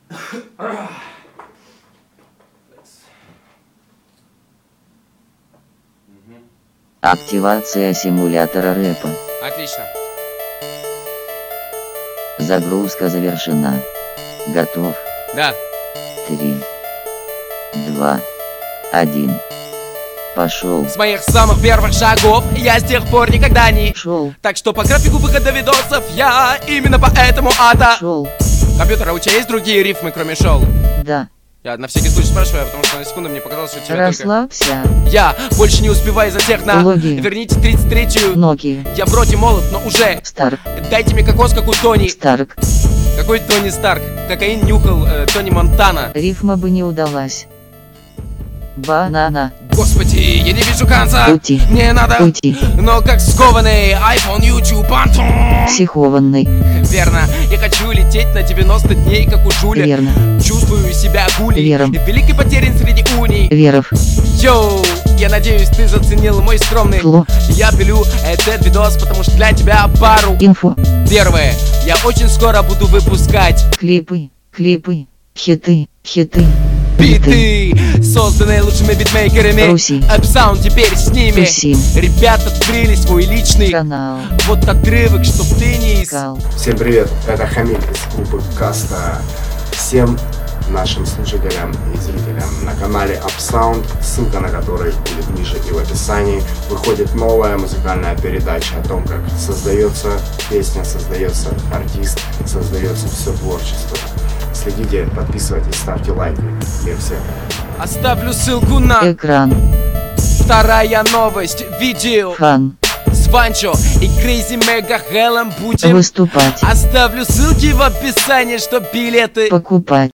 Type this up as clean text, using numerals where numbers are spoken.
Активация симулятора рэпа. Отлично. Загрузка завершена. Готов? Да. 3, 2, 1. Пошел. С моих самых первых шагов я с тех пор никогда не Шел. Так что по графику выхода видосов я именно поэтому Шел. Компьютер, а у тебя есть другие рифмы, кроме шоу? Да. Я на всякий случай спрашиваю, потому что на секунду мне показалось, что у тебя Расслабься. только... Я больше не успеваю за техно. Логи. Верните 33-ю. Ноги. Я вроде молод, но уже Старк. Дайте мне кокос, как у Тони. Старк. Какой Тони Старк? Кокаин нюхал Тони Монтана. Рифма бы не удалась. Банана. Господи, я не вижу конца. Уйти. Мне надо. Уйти. Но как скованный iPhone, YouTube, Антон. Психованный. Верно. Я хочу лететь на 90 дней, как у Жуля. Верно. Чувствую себя гулей. Вером. Великий потерян среди уний. Веров. Йоу, я надеюсь, ты заценил мой скромный Фло. Я пилю этот видос, потому что для тебя пару. Инфо. Первое, я очень скоро буду выпускать Клипы. Клипы. Хиты. Хиты. биты, созданные лучшими битмейкерами. Руси. Upsound теперь с ними. Тусим. Ребята открыли свой личный Канал. вот отрывок, чтоб ты не Искал. Всем привет, это Хамиль из группы Каста. Всем нашим слушателям и зрителям на канале Upsound, ссылка на который будет ниже и в описании, выходит новая музыкальная передача о том, как создается песня, создается артист, создается все творчество. Следите, подписывайтесь, ставьте лайки. Для всех. Оставлю ссылку на Экран. вторая новость, видео Фан. с Ванчо и Crazy Mega Hell'ом будем Выступать. Оставлю ссылки в описании, чтоб билеты Покупать.